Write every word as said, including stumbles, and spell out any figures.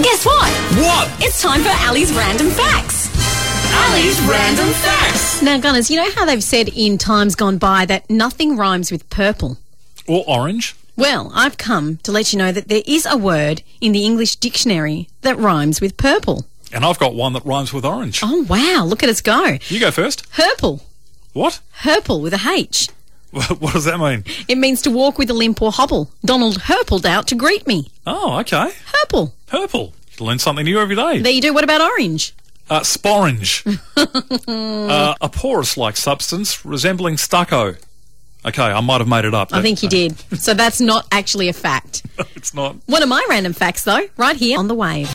Guess what? What? It's time for Ali's Random Facts. Ali's Random Facts. Now, Gunners, you know how they've said in times gone by that nothing rhymes with purple? Or orange. Well, I've come to let you know that there is a word in the English dictionary that rhymes with purple. And I've got one that rhymes with orange. Oh, wow. Look at us go. You go first. Herple. What? Herple with a H. What does that mean? It means to walk with a limp or hobble. Donald herpled out to greet me. Oh, okay. Herple. Purple. You learn something new every day. There you do. What about orange? Uh, sporange. uh, a porous-like substance resembling stucco. Okay, I might have made it up. I think you did. So that's not actually a fact. It's not. One of my random facts, though, right here on The Wave.